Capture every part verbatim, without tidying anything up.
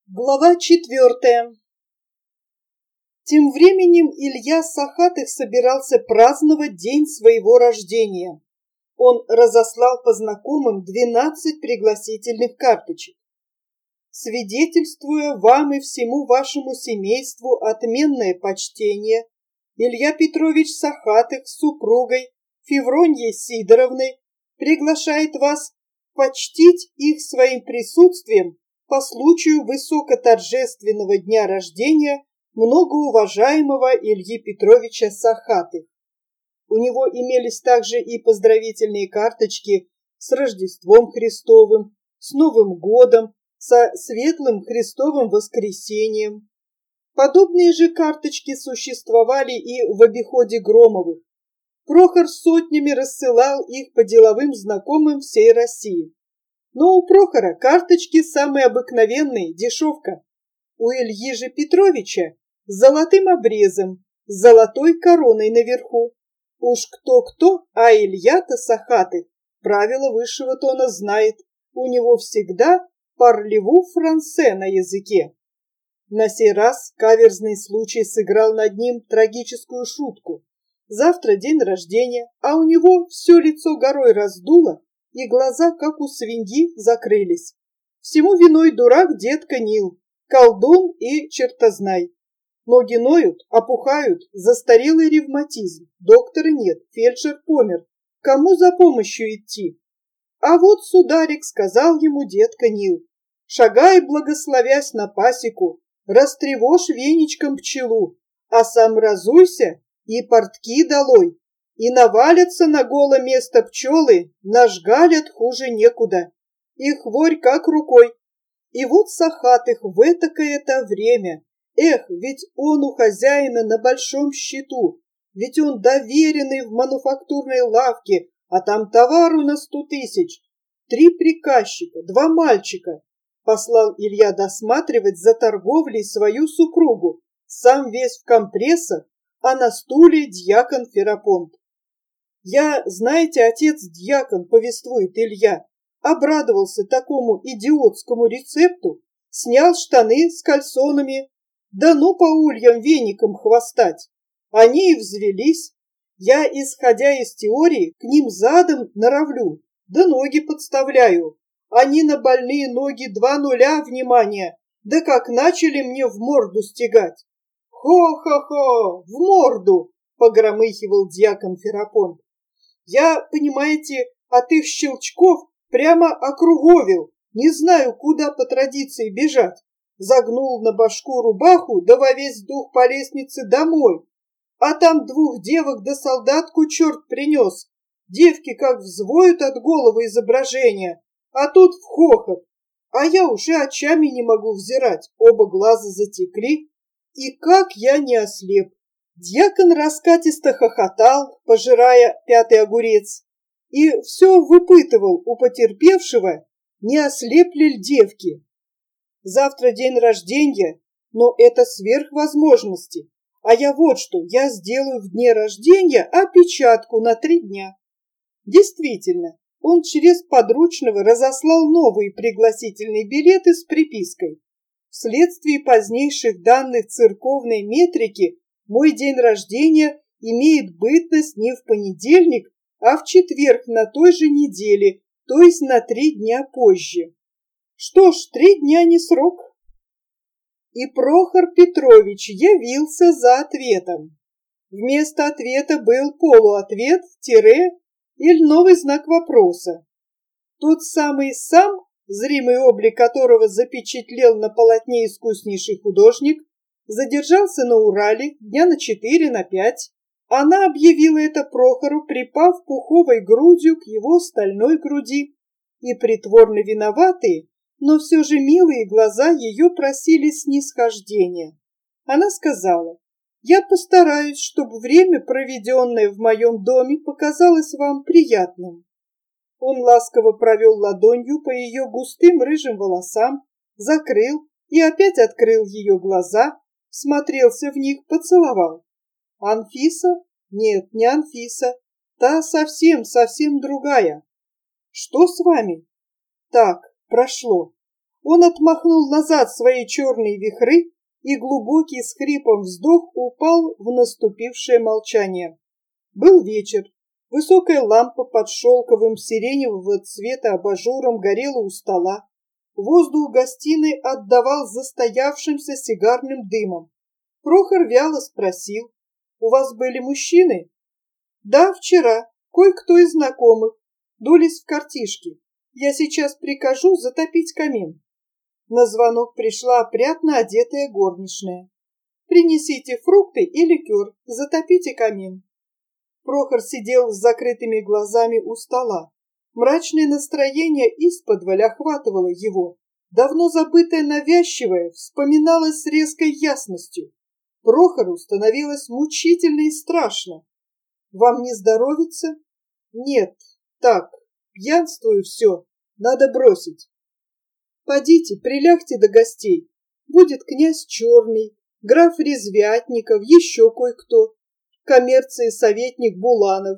Глава четвертая. Тем временем Илья Сахатых собирался праздновать день своего рождения. Он разослал по знакомым двенадцать пригласительных карточек. Свидетельствуя вам и всему вашему семейству отменное почтение, Илья Петрович Сахатых с супругой Февроньей Сидоровной приглашает вас почтить их своим присутствием по случаю высокоторжественного дня рождения многоуважаемого Ильи Петровича Сахатых. У него имелись также и поздравительные карточки с Рождеством Христовым, с Новым годом, со Светлым Христовым воскресением. Подобные же карточки существовали и в обиходе Громовых. Прохор сотнями рассылал их по деловым знакомым всей России. Но у Прохора карточки самые обыкновенные, дешевка. У Ильи же Петровича с золотым обрезом, с золотой короной наверху. Уж кто-кто, а Илья-то Сахатых правила высшего тона знает. У него всегда парлеву франсе на языке. На сей раз каверзный случай сыграл над ним трагическую шутку. Завтра день рождения, а у него все лицо горой раздуло, и глаза, как у свиньи, закрылись. Всему виной дурак детка Нил, колдун и чертознай. Ноги ноют, опухают, застарелый ревматизм. Доктора нет, фельдшер помер. Кому за помощью идти? А вот сударик сказал ему детка Нил: шагай, благословясь на пасеку, растревожь веничком пчелу, а сам разуйся и портки долой. И навалятся на голое место пчелы, нажгалят хуже некуда. И хворь как рукой. И вот Сахатых в этакое-то время. Эх, ведь он у хозяина на большом счету, ведь он доверенный в мануфактурной лавке, а там товару на сто тысяч. Три приказчика, два мальчика. Послал Илья досматривать за торговлей свою супругу, сам весь в компрессах, а на стуле дьякон Ферапонт. Я, знаете, отец-дьякон, повествует Илья, обрадовался такому идиотскому рецепту, снял штаны с кальсонами, да ну по ульям веником хвостать. Они и взвелись. Я, исходя из теории, к ним задом норовлю, да ноги подставляю. Они на больные ноги два нуля внимания, да как начали мне в морду стегать. Хо-хо-хо, в морду, погромыхивал дьякон Ферапонт. Я, понимаете, от их щелчков прямо округовил, не знаю, куда по традиции бежать. Загнул на башку рубаху, да во весь дух по лестнице домой. А там двух девок да солдатку черт принес. Девки как взвоют от головы изображения, а тут в хохот. А я уже очами не могу взирать, оба глаза затекли. И как я не ослеп. Дьякон раскатисто хохотал, пожирая пятый огурец, и все выпытывал у потерпевшего, не ослепли ли девки. Завтра день рождения, но это сверх возможности. А я вот что, я сделаю в дне рождения опечатку на три дня. Действительно, он через подручного разослал новые пригласительные билеты с припиской. Вследствие позднейших данных церковной метрики мой день рождения имеет бытность не в понедельник, а в четверг на той же неделе, то есть на три дня позже. Что ж, три дня не срок. И Прохор Петрович явился за ответом. Вместо ответа был полуответ, тире или новый знак вопроса. Тот самый сам, зримый облик которого запечатлел на полотне искуснейший художник, задержался на Урале дня на четыре, на пять. Она объявила это Прохору, припав пуховой грудью к его стальной груди, и притворно виноватые, но все же милые глаза ее просили снисхождения. Она сказала: «Я постараюсь, чтобы время, проведенное в моем доме, показалось вам приятным». Он ласково провел ладонью по ее густым рыжим волосам, закрыл и опять открыл ее глаза, смотрелся в них, поцеловал. «Анфиса? Нет, не Анфиса. Та совсем-совсем другая. Что с вами?» «Так, прошло. Он отмахнул назад свои черные вихры, и глубокий с хрипом вздох упал в наступившее молчание. Был вечер. Высокая лампа под шелковым сиреневого цвета абажуром горела у стола. Воздух гостиной отдавал застоявшимся сигарным дымом. Прохор вяло спросил: «У вас были мужчины?» «Да, вчера. Кое-кто из знакомых. Дулись в картишки. Я сейчас прикажу затопить камин». На звонок пришла опрятно одетая горничная. «Принесите фрукты и ликер, затопите камин». Прохор сидел с закрытыми глазами у стола. Мрачное настроение исподволь охватывало его. Давно забытое навязчивое вспоминалось с резкой ясностью. Прохору становилось мучительно и страшно. «Вам не здоровится?» «Нет, так, пьянствую все, надо бросить». «Подите, прилягте до гостей. Будет князь Черный, граф Резвятников, еще кое-кто, коммерции советник Буланов.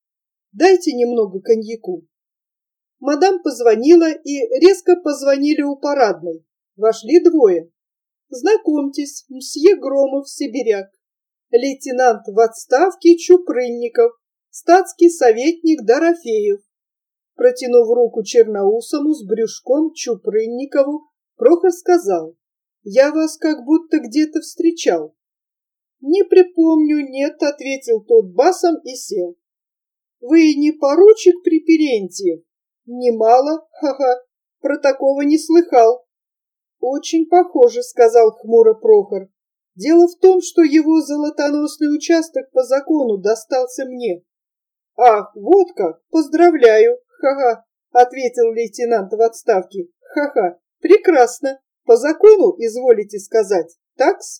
Дайте немного коньяку». Мадам позвонила, и резко позвонили у парадной. Вошли двое. «Знакомьтесь, мсье Громов, сибиряк, лейтенант в отставке Чупрынников, статский советник Дорофеев». Протянув руку черноусому с брюшком Чупрынникову, Прохор сказал: «Я вас как будто где-то встречал». «Не припомню, нет», — ответил тот басом и сел. «Вы не поручик Приперентьев?» «Немало, ха-ха, про такого не слыхал». «Очень похоже», — сказал хмуро Прохор. «Дело в том, что его золотоносный участок по закону достался мне». «Ах, вот как! Поздравляю! Ха-ха!» — ответил лейтенант в отставке. «Ха-ха! Прекрасно! По закону, изволите сказать, такс?»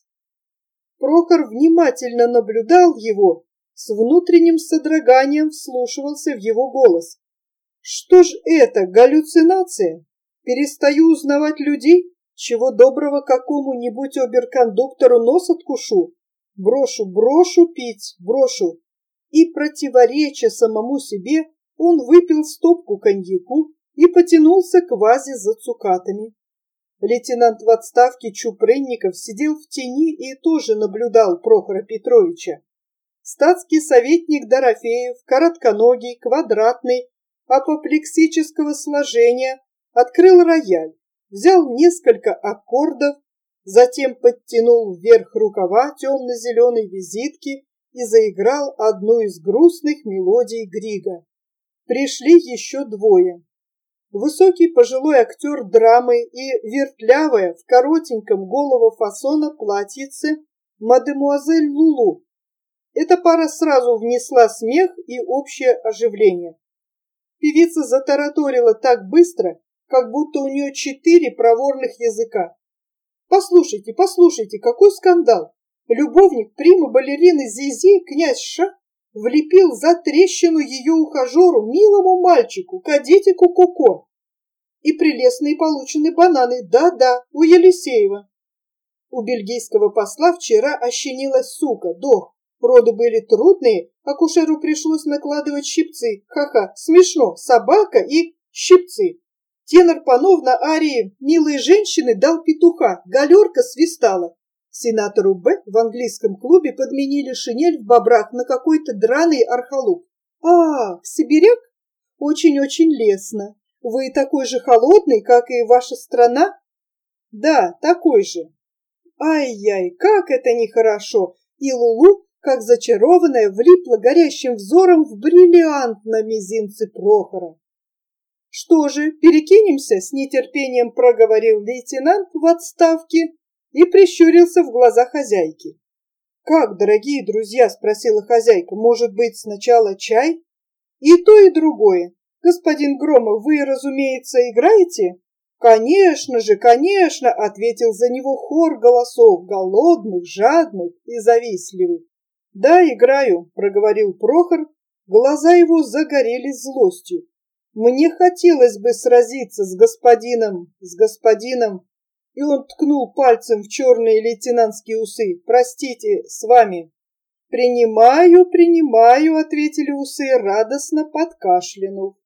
Прохор внимательно наблюдал его, с внутренним содроганием вслушивался в его голос. «Что ж это, галлюцинация? Перестаю узнавать людей? Чего доброго какому-нибудь оберкондуктору нос откушу? Брошу, брошу пить, брошу». И, противореча самому себе, он выпил стопку коньяку и потянулся к вазе за цукатами. Лейтенант в отставке Чупрынников сидел в тени и тоже наблюдал Прохора Петровича. Статский советник Дорофеев, коротконогий, квадратный, апоплексического сложения, открыл рояль, взял несколько аккордов, затем подтянул вверх рукава темно-зеленой визитки и заиграл одну из грустных мелодий Грига. Пришли еще двое. Высокий пожилой актер драмы и вертлявая в коротеньком голого фасона платьице мадемуазель Лулу. Эта пара сразу внесла смех и общее оживление. Певица затараторила так быстро, как будто у нее четыре проворных языка. «Послушайте, послушайте, какой скандал! Любовник прима-балерины Зизи, князь Ша, влепил за трещину ее ухажеру, милому мальчику, кадетику Коко. И прелестные получены бананы, да-да, у Елисеева. У бельгийского посла вчера ощенилась сука, дох. Роды были трудные, акушеру пришлось накладывать щипцы. Ха-ха, смешно, собака и щипцы. Тенор панов на арии «Милые женщины» дал петуха, галерка свистала. Сенатору Б в английском клубе подменили шинель в бобрах на какой-то драный архалук. «А, сибиряк? Очень-очень лестно. Вы такой же холодный, как и ваша страна?» «Да, такой же». «Ай-яй, как это нехорошо!» И Лулу, как зачарованная, влипла горящим взором в бриллиант на мизинце Прохора. «Что же, перекинемся?» — с нетерпением проговорил лейтенант в отставке и прищурился в глаза хозяйки. «Как, дорогие друзья?» — спросила хозяйка. «Может быть, сначала чай?» «И то, и другое. Господин Громов, вы, разумеется, играете?» «Конечно же, конечно!» — ответил за него хор голосов, голодных, жадных и завистливых. «Да, играю», — проговорил Прохор. Глаза его загорелись злостью. «Мне хотелось бы сразиться с господином, с господином...» И он ткнул пальцем в черные лейтенантские усы. «Простите, с вами». «Принимаю, принимаю», — ответили усы, радостно подкашлянув.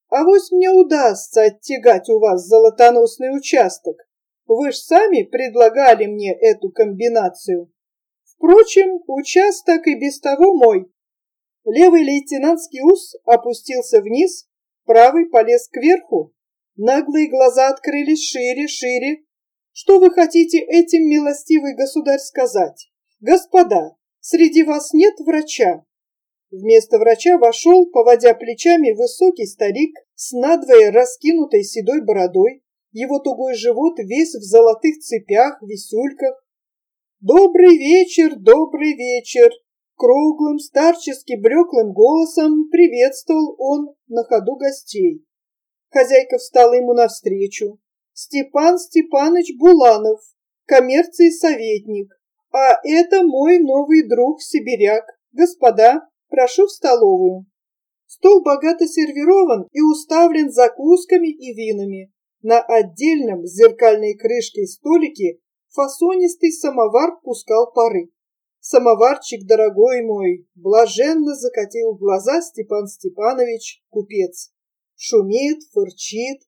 Авось мне удастся оттягать у вас золотоносный участок. Вы ж сами предлагали мне эту комбинацию. Впрочем, участок и без того мой. Левый лейтенантский ус опустился вниз, правый полез кверху. Наглые глаза открылись шире, шире. Что вы хотите этим, милостивый государь, сказать? Господа, среди вас нет врача? Вместо врача вошел, поводя плечами, высокий старик с надвое раскинутой седой бородой, его тугой живот весь в золотых цепях, висюльках. «Добрый вечер, добрый вечер!» Круглым, старчески блеклым голосом приветствовал он на ходу гостей. Хозяйка встала ему навстречу. «Степан Степаныч Буланов, коммерции советник, а это мой новый друг сибиряк. Господа, прошу в столовую». Стол богато сервирован и уставлен закусками и винами. На отдельном с зеркальной крышкой столике фасонистый самовар пускал пары. «Самоварчик, дорогой мой!» — блаженно закатил глаза Степан Степанович, купец. Шумит, фырчит.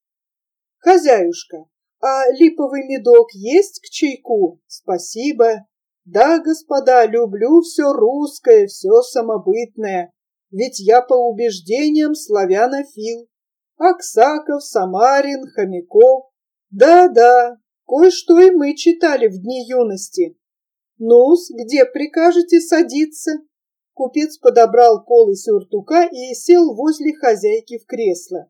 «Хозяюшка, а липовый медок есть к чайку? Спасибо. Да, господа, люблю все русское, все самобытное. Ведь я по убеждениям славянофил. Аксаков, Самарин, Хомяков. Да-да, кое-что и мы читали в дни юности. Ну-с, где прикажете садиться?» Купец подобрал полы сюртука и сел возле хозяйки в кресло.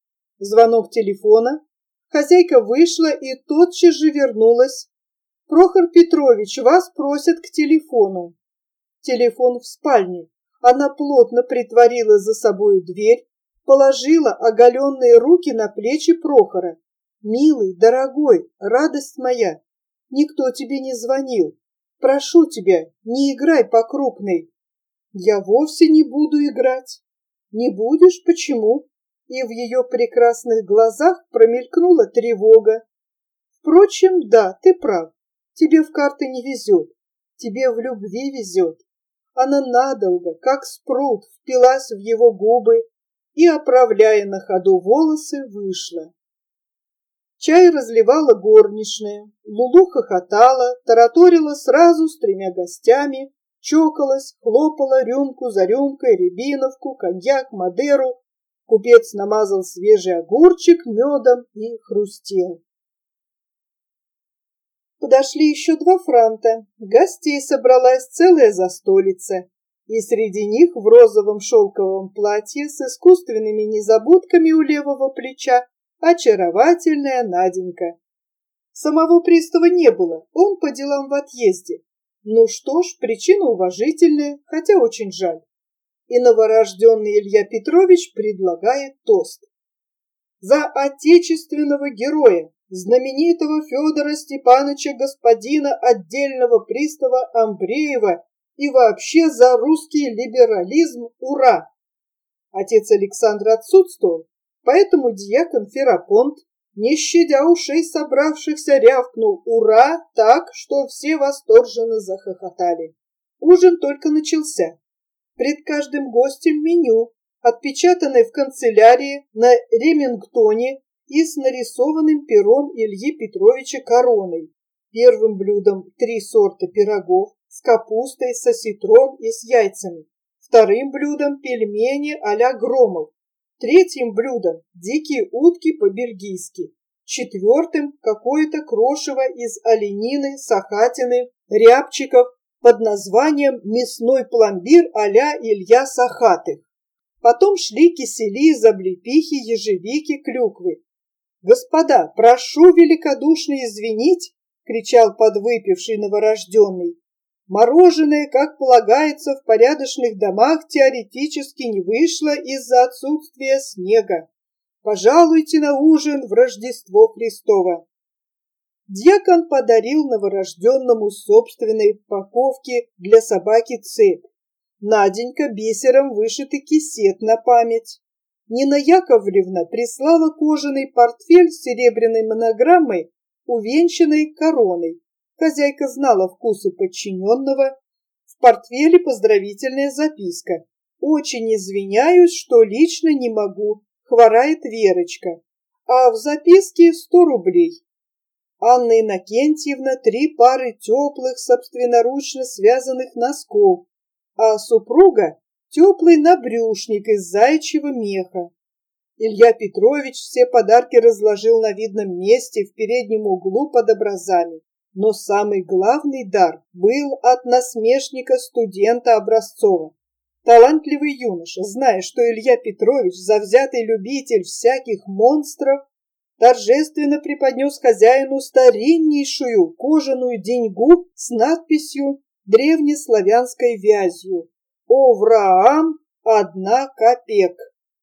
Звонок телефона. Хозяйка вышла и тотчас же вернулась. «Прохор Петрович, вас просят к телефону». Телефон в спальне. Она плотно притворила за собою дверь, положила оголенные руки на плечи Прохора. «Милый, дорогой, радость моя, никто тебе не звонил. Прошу тебя, не играй по крупной». «Я вовсе не буду играть». «Не будешь? Почему?» И в ее прекрасных глазах промелькнула тревога. «Впрочем, да, ты прав. Тебе в карты не везет. Тебе в любви везет». Она надолго, как спрут, впилась в его губы и, оправляя на ходу волосы, вышла. Чай разливала горничная, Лулу хохотала, тараторила сразу с тремя гостями, чокалась, хлопала рюмку за рюмкой, рябиновку, коньяк, мадеру. Купец намазал свежий огурчик медом и хрустел. Подошли еще два франта. Гостей собралась целая застолица. И среди них в розовом шелковом платье с искусственными незабудками у левого плеча очаровательная Наденька. Самого пристава не было, он по делам в отъезде. Ну что ж, причина уважительная, хотя очень жаль. И новорожденный Илья Петрович предлагает тост. За отечественного героя, знаменитого Федора Степановича господина отдельного пристава Амбреева и вообще за русский либерализм, ура! Отец Александр отсутствовал, поэтому дьякон Ферапонт, не щадя ушей собравшихся, рявкнул «Ура!» так, что все восторженно захохотали. Ужин только начался. Пред каждым гостем меню, отпечатанное в канцелярии на ремингтоне и с нарисованным пером Ильи Петровича короной. Первым блюдом три сорта пирогов с капустой, с осетром и с яйцами. Вторым блюдом пельмени а-ля Громов. Третьим блюдом дикие утки по-бельгийски. Четвертым какое-то крошево из оленины, сахатины, рябчиков под названием мясной пломбир а-ля Илья Сахатых. Потом шли кисели из облепихи, ежевики, клюквы. «Господа, прошу великодушно извинить!» — кричал подвыпивший новорожденный. «Мороженое, как полагается в порядочных домах, теоретически не вышло из-за отсутствия снега. Пожалуйте на ужин в Рождество Христово». Дьякон подарил новорожденному собственной упаковки для собаки цепь. Наденька бисером вышитый кисет на память. Нина Яковлевна прислала кожаный портфель с серебряной монограммой, увенчанной короной. Хозяйка знала вкусы подчиненного. В портфеле поздравительная записка. «Очень извиняюсь, что лично не могу. хворает Верочка, а в записке сто рублей. Анна Иннокентьевна три пары теплых, собственноручно связанных носков, а супруга теплый набрюшник из заячьего меха. Илья Петрович все подарки разложил на видном месте в переднем углу под образами. Но самый главный дар был от насмешника студента Образцова. Талантливый юноша, зная, что Илья Петрович завзятый любитель всяких монстров, торжественно преподнес хозяину стариннейшую кожаную деньгу с надписью древнеславянской вязью «Овраам одна копек».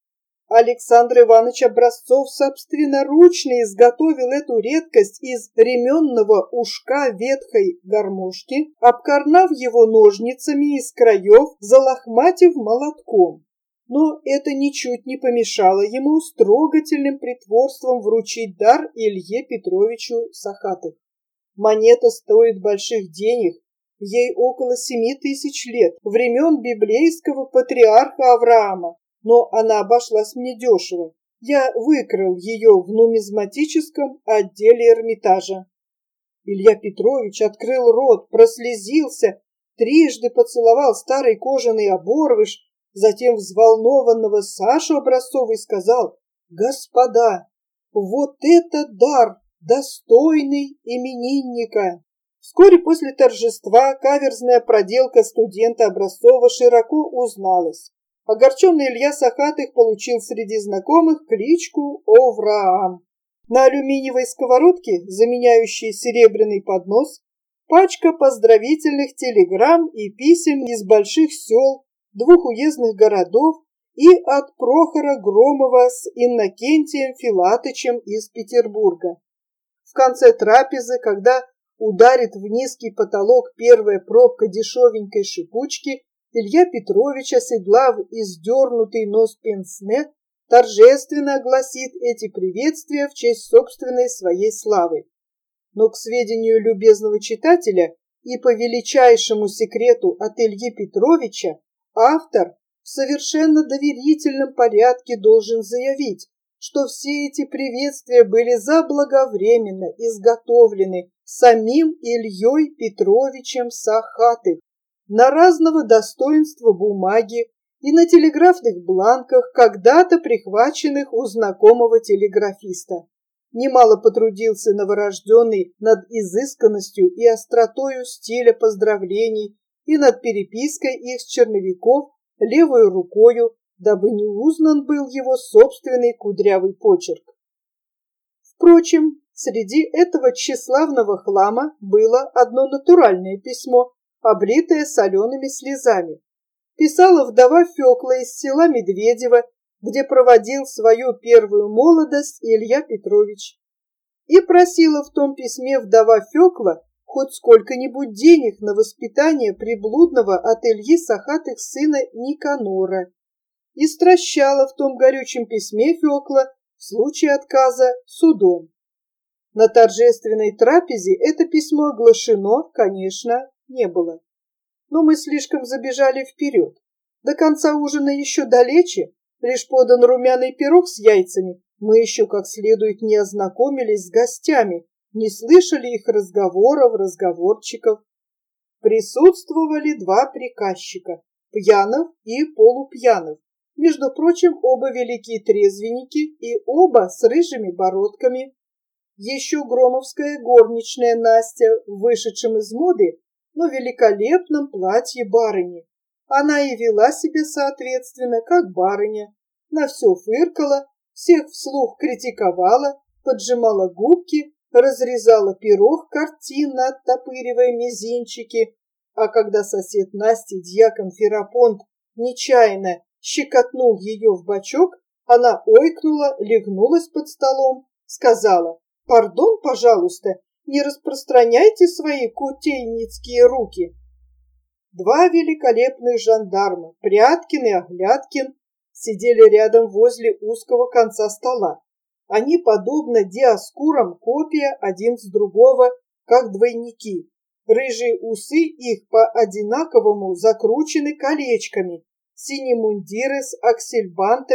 Александр Иванович Образцов собственноручно изготовил эту редкость из ременного ушка ветхой гармошки, обкорнав его ножницами из краев, залохматив молотком. Но это ничуть не помешало ему с трогательным притворством вручить дар Илье Петровичу Сахатых. Монета стоит больших денег, ей около семи тысяч лет, времен библейского патриарха Авраама. Но она обошлась мне дешево. Я выкрал ее в нумизматическом отделе Эрмитажа. Илья Петрович открыл рот, прослезился, трижды поцеловал старый кожаный оборвыш, затем взволнованного Сашу Образцова и сказал: «Господа, вот это дар, достойный именинника!» Вскоре после торжества каверзная проделка студента Образцова широко узналась. Огорченный Илья Сахатых получил среди знакомых кличку Овраам. На алюминиевой сковородке, заменяющей серебряный поднос, пачка поздравительных телеграмм и писем из больших сел, двух уездных городов и от Прохора Громова с Иннокентием Филатычем из Петербурга. В конце трапезы, когда ударит в низкий потолок первая пробка дешевенькой шипучки, Илья Петрович, оседлав издернутый нос пенсне, торжественно огласит эти приветствия в честь собственной своей славы. Но к сведению любезного читателя и по величайшему секрету от Ильи Петровича автор в совершенно доверительном порядке должен заявить, что все эти приветствия были заблаговременно изготовлены самим Ильей Петровичем Сахатых на разного достоинства бумаги и на телеграфных бланках, когда-то прихваченных у знакомого телеграфиста. Немало потрудился новорожденный над изысканностью и остротою стиля поздравлений и над перепиской их с черновиков левою рукою, дабы не узнан был его собственный кудрявый почерк. Впрочем, среди этого тщеславного хлама было одно натуральное письмо, облитая солеными слезами. Писала вдова Фёкла из села Медведево, где проводил свою первую молодость Илья Петрович. И просила в том письме вдова Фёкла хоть сколько-нибудь денег на воспитание приблудного от Ильи Сахатых сына Никанора. И стращала в том горючем письме Фёкла в случае отказа судом. На торжественной трапезе это письмо оглашено, конечно, не было. Но мы слишком забежали вперед. До конца ужина еще далече, лишь подан румяный пирог с яйцами. Мы еще как следует не ознакомились с гостями, не слышали их разговоров, разговорчиков. Присутствовали два приказчика, Пьянов и Полупьянов. Между прочим, оба великие трезвенники и оба с рыжими бородками. Еще громовская горничная Настя, вышедшим из моды, но великолепном платье барыни. Она и вела себя соответственно, как барыня. На все фыркала, всех вслух критиковала, поджимала губки, разрезала пирог картинно, оттопыривая мизинчики. А когда сосед Насти, дьякон Ферапонт, нечаянно щекотнул ее в бочок, она ойкнула, легнулась под столом, сказала: «Пардон, пожалуйста, не распространяйте свои кутейницкие руки». Два великолепных жандарма, Пряткин и Оглядкин, сидели рядом возле узкого конца стола. Они, подобно диаскурам, копия один с другого, как двойники. Рыжие усы их по-одинаковому закручены колечками, синие мундиры с аксельбантами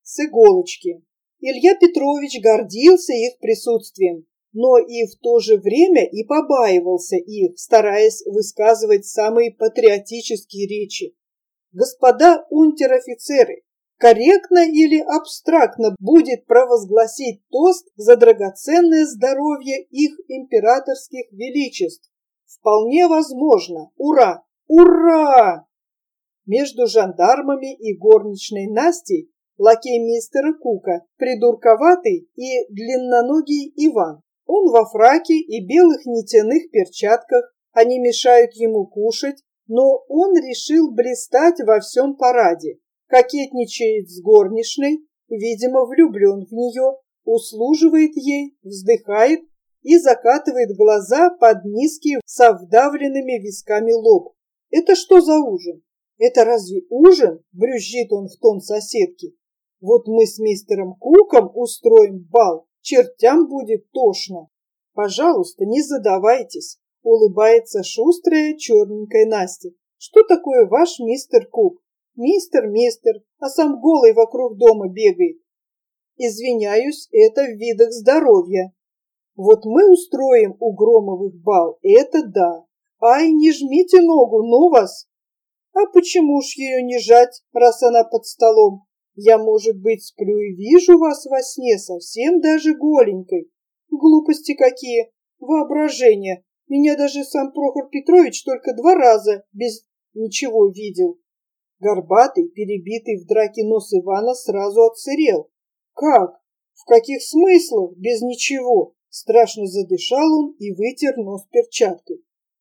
с иголочки. Илья Петрович гордился их присутствием, но и в то же время и побаивался их, стараясь высказывать самые патриотические речи. Господа унтер-офицеры, корректно или абстрактно будет провозгласить тост за драгоценное здоровье их императорских величеств? Вполне возможно. Ура! Ура! Между жандармами и горничной Настей лакей мистера Кука, придурковатый и длинноногий Иван. Он во фраке и белых нитяных перчатках, они мешают ему кушать, но он решил блистать во всем параде, кокетничает с горничной, видимо, влюблен в нее, услуживает ей, вздыхает и закатывает глаза под низкий со вдавленными висками лоб. Это что за ужин? Это разве ужин? Брюзжит он в тон соседки. Вот мы с мистером Куком устроим бал, чертям будет тошно. Пожалуйста, не задавайтесь, улыбается шустрая черненькая Настя. Что такое ваш мистер Кук? Мистер, мистер, а сам голый вокруг дома бегает. Извиняюсь, это в видах здоровья. Вот мы устроим у Громовых бал, это да. Ай, не жмите ногу, ну вас. А почему ж ее не жать, раз она под столом? Я, может быть, сплю и вижу вас во сне совсем даже голенькой. Глупости какие, воображение. Меня даже сам Прохор Петрович только два раза без ничего видел. Горбатый, перебитый в драке нос Ивана сразу отсырел. Как? В каких смыслах без ничего? Страшно задышал он и вытер нос перчаткой.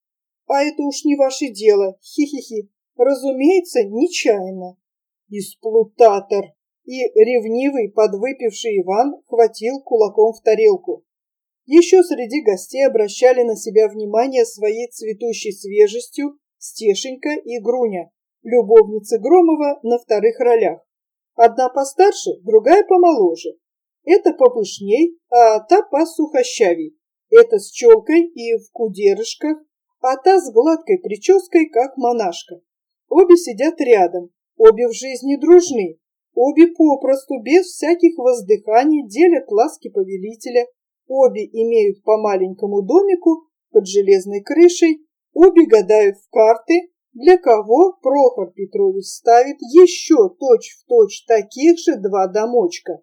А это уж не ваше дело, хи-хи-хи. Разумеется, нечаянно. Исплутатор. И ревнивый подвыпивший Иван хватил кулаком в тарелку. Еще среди гостей обращали на себя внимание своей цветущей свежестью Стешенька и Груня, любовницы Громова на вторых ролях. Одна постарше, другая помоложе. Это попышней, а та посухощавей. Это с челкой и в кудерышках, а та с гладкой прической, как монашка. Обе сидят рядом, обе в жизни дружны, обе попросту, без всяких воздыханий, делят ласки повелителя, обе имеют по маленькому домику под железной крышей, обе гадают в карты, для кого Прохор Петрович ставит еще точь-в-точь таких же два домочка.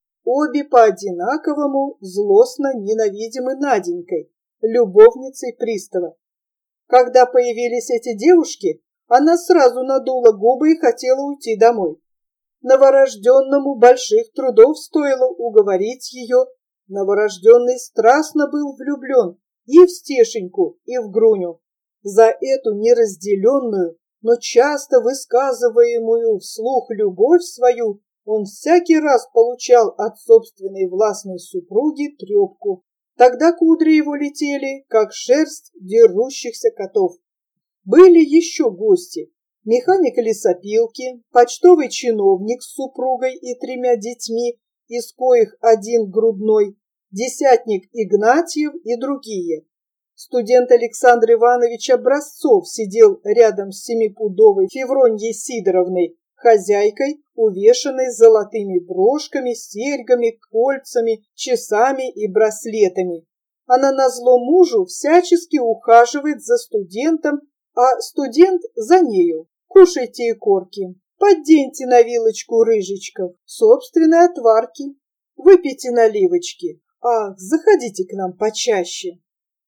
Обе по-одинаковому злостно ненавидимы Наденькой, любовницей пристава. Когда появились эти девушки, она сразу надула губы и хотела уйти домой. Новорожденному больших трудов стоило уговорить ее. Новорожденный страстно был влюблен и в Стешеньку, и в Груню. За эту неразделенную, но часто высказываемую вслух любовь свою он всякий раз получал от собственной властной супруги трепку. Тогда кудри его летели, как шерсть дерущихся котов. Были еще гости. Механик лесопилки, почтовый чиновник с супругой и тремя детьми, из коих один грудной, десятник Игнатьев и другие. Студент Александр Иванович Образцов сидел рядом с семипудовой Февроньей Сидоровной, хозяйкой, увешанной золотыми брошками, серьгами, кольцами, часами и браслетами. Она назло мужу всячески ухаживает за студентом, а студент за нею. Кушайте икорки, подденьте на вилочку рыжичков, собственной отварки, выпейте наливочки. Ах, заходите к нам почаще.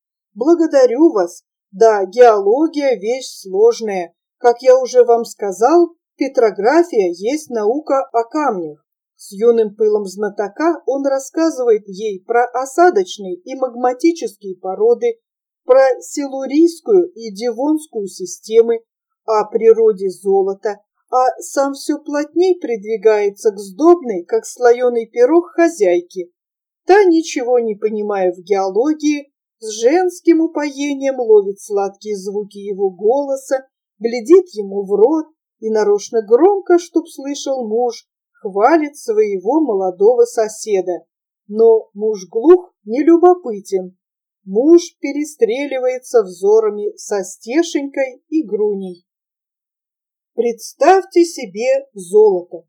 Благодарю вас. Да, геология – вещь сложная. Как я уже вам сказал, петрография есть наука о камнях. С юным пылом знатока он рассказывает ей про осадочные и магматические породы, про силурийскую и девонскую системы, о природе золота, а сам все плотней придвигается к сдобной, как слоеный пирог, хозяйке. Та, ничего не понимая в геологии, с женским упоением ловит сладкие звуки его голоса, глядит ему в рот и нарочно громко, чтоб слышал муж, хвалит своего молодого соседа. Но муж глух, нелюбопытен. Муж перестреливается взорами со Стешенькой и Груней. Представьте себе золото.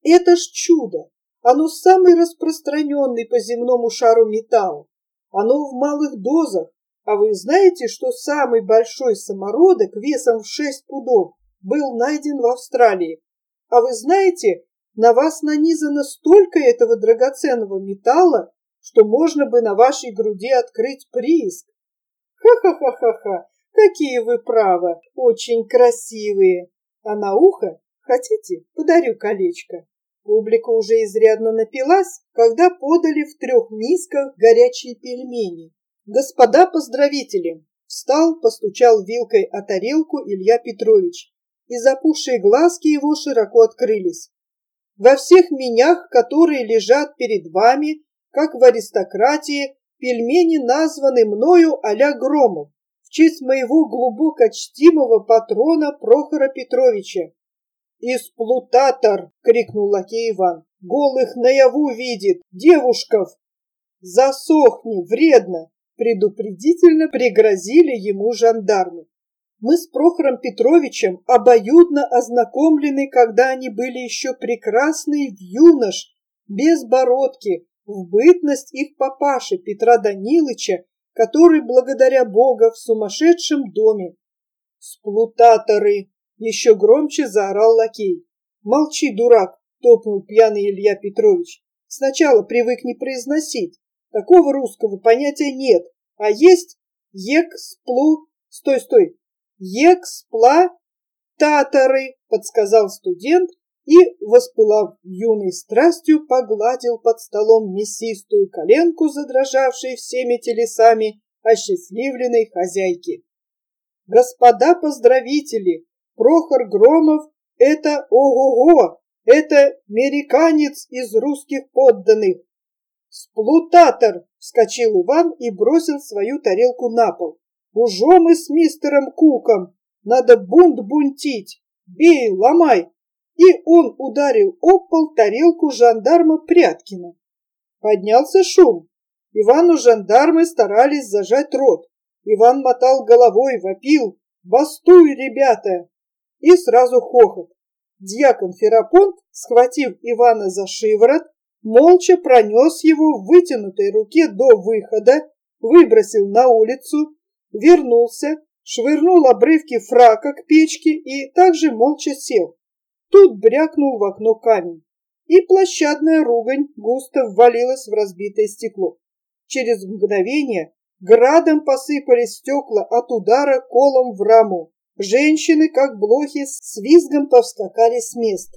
Это ж чудо! Оно самый распространенный по земному шару металл. Оно в малых дозах. А вы знаете, что самый большой самородок весом в шесть пудов был найден в Австралии? А вы знаете, на вас нанизано столько этого драгоценного металла, что можно бы на вашей груди открыть прииск. Ха-ха-ха-ха-ха, какие вы правы, очень красивые. А на ухо, хотите, подарю колечко? Публика уже изрядно напилась, когда подали в трех мисках горячие пельмени. Господа поздравители! Встал, постучал вилкой о тарелку Илья Петрович, и запухшие глазки его широко открылись. Во всех менях, которые лежат перед вами, как в аристократии, пельмени названы мною а-ля Громов в честь моего глубоко чтимого патрона Прохора Петровича. «Исплутатор!» — крикнул лакей Иван. «Голых наяву видит! Девушков!» «Засохни! Вредно!» — предупредительно пригрозили ему жандармы. Мы с Прохором Петровичем обоюдно ознакомлены, когда они были еще прекрасные в юнош, без бородки, в бытность их папаши Петра Данилыча, который, благодаря Бога, в сумасшедшем доме. «Сплутаторы!» — еще громче заорал лакей. «Молчи, дурак!» — топнул пьяный Илья Петрович. «Сначала привыкни произносить. Такого русского понятия нет, а есть ек-сплу... Стой, стой! Ек-спла-таторы!» — подсказал студент и, воспылав юной страстью, погладил под столом мясистую коленку, задрожавшей всеми телесами осчастливленной хозяйки. «Господа поздравители! Прохор Громов — это ого-го! Это американец из русских подданных!» «Сплутатор!» — вскочил Иван и бросил свою тарелку на пол. «Ужо мы с мистером Куком! Надо бунт бунтить! Бей, ломай!» И он ударил об пол тарелку жандарма Пряткина. Поднялся шум. Ивану жандармы старались зажать рот. Иван мотал головой, вопил: «Бастуй, ребята!» И сразу хохот. Дьякон Ферапонт, схватив Ивана за шиворот, молча пронес его в вытянутой руке до выхода, выбросил на улицу, вернулся, швырнул обрывки фрака к печке и также молча сел. Тут брякнул в окно камень, и площадная ругань густо ввалилась в разбитое стекло. Через мгновение градом посыпались стекла от удара колом в раму. Женщины, как блохи, с визгом повскакали с мест.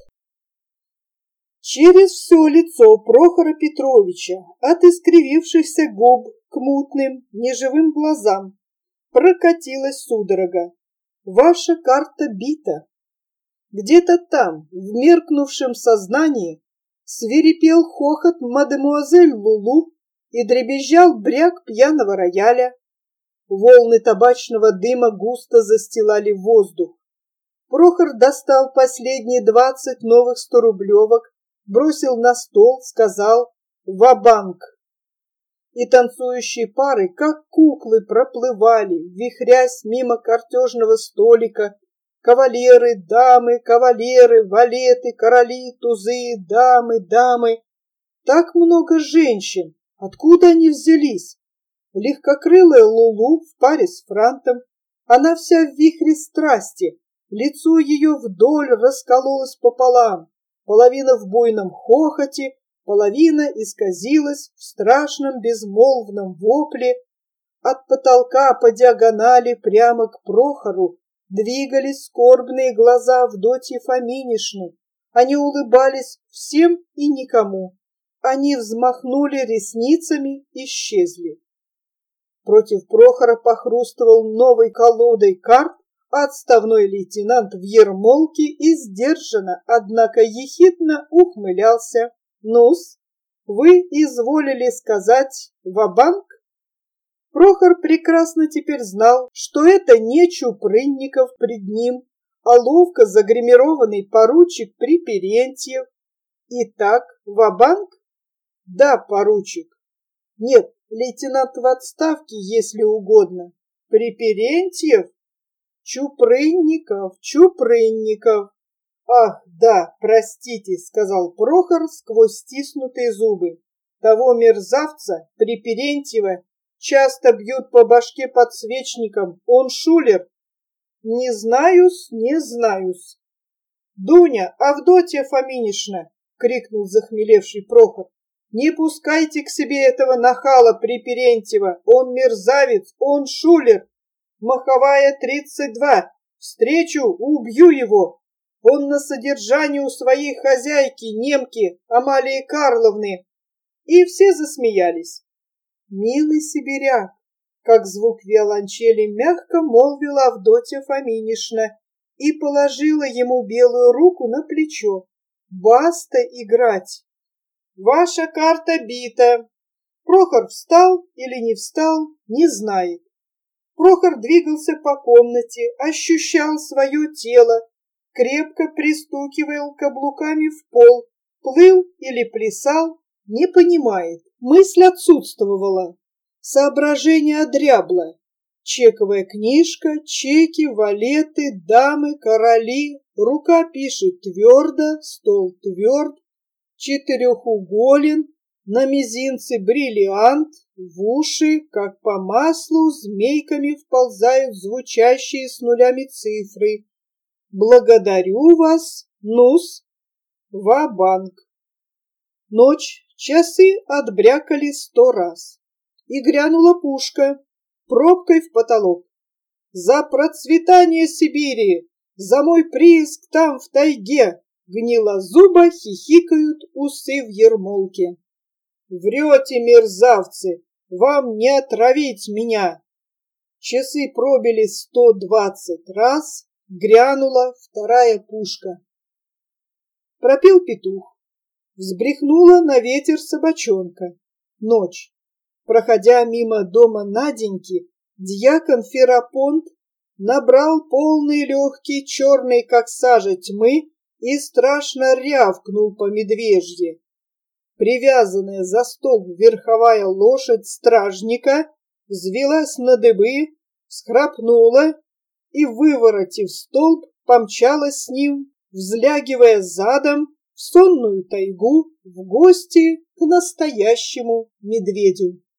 Через все лицо Прохора Петровича, от искривившихся губ к мутным, неживым глазам, прокатилась судорога. Ваша карта бита. Где-то там, в меркнувшем сознании, свирепел хохот мадемуазель Лулу и дребезжал бряк пьяного рояля. Волны табачного дыма густо застилали воздух. Прохор достал последние двадцать новых сторублевок, бросил на стол, сказал «Ва-банк!». И танцующие пары, как куклы, проплывали, вихрясь мимо картежного столика. Кавалеры, дамы, кавалеры, валеты, короли, тузы, дамы, дамы. Так много женщин. Откуда они взялись? Легкокрылая Лулу в паре с Франтом. Она вся в вихре страсти. Лицо ее вдоль раскололось пополам. Половина в буйном хохоте, половина исказилась в страшном безмолвном вопле. От потолка по диагонали прямо к Прохору двигались скорбные глаза Авдотьи Фоминишны. Они улыбались всем и никому. Они взмахнули ресницами, исчезли. Против Прохора похрустывал новой колодой карт отставной лейтенант в ермолке и сдержанно, однако ехидно ухмылялся. «Ну-с, вы изволили сказать ва-банк?» Прохор прекрасно теперь знал, что это не Чупрынников пред ним, а ловко загримированный поручик Приперентьев. Итак, ва-банк? Да, поручик. Нет, лейтенант в отставке, если угодно. Приперентьев? Чупрынников, Чупрынников. Ах, да, простите, сказал Прохор сквозь стиснутые зубы. Того мерзавца, Приперентьева, часто бьют по башке подсвечником. Он шулер. Не знаю-с, не знаю-с. Дуня, Авдотья Фоминишна, крикнул захмелевший Прохор. Не пускайте к себе этого нахала Приперентьева. Он мерзавец, он шулер. Маховая тридцать два. Встречу, убью его. Он на содержании у своей хозяйки, немки Амалии Карловны. И все засмеялись. Милый сибиряк, как звук виолончели мягко молвила Авдотья Фоминишна и положила ему белую руку на плечо. Баста играть. Ваша карта бита. Прохор встал или не встал, не знает. Прохор двигался по комнате, ощущал свое тело, крепко пристукивал каблуками в пол, плыл или плясал, не понимает. Мысль отсутствовала, соображение одрябло. Чековая книжка, чеки, валеты, дамы, короли, рука пишет твердо, стол тверд, четырехуголен, на мизинце бриллиант, в уши, как по маслу, змейками вползают звучащие с нулями цифры. Благодарю вас, нус, ва-банк. Ночь, часы отбрякали сто раз. И грянула пушка, пробкой в потолок. За процветание Сибири, за мой прииск там в тайге, гнило зуба хихикают усы в ермолке. Врете, мерзавцы, вам не отравить меня. Часы пробили сто двадцать раз, грянула вторая пушка. Пропел петух, взбрехнула на ветер собачонка. Ночь. Проходя мимо дома Наденьки, дьякон Ферапонт набрал полные легкие черные, как сажа, тьмы и страшно рявкнул по медвежье. Привязанная за стол верховая лошадь стражника взвилась на дыбы, схрапнула и, выворотив столб, помчалась с ним, взлягивая задом в сонную тайгу в гости к настоящему медведю.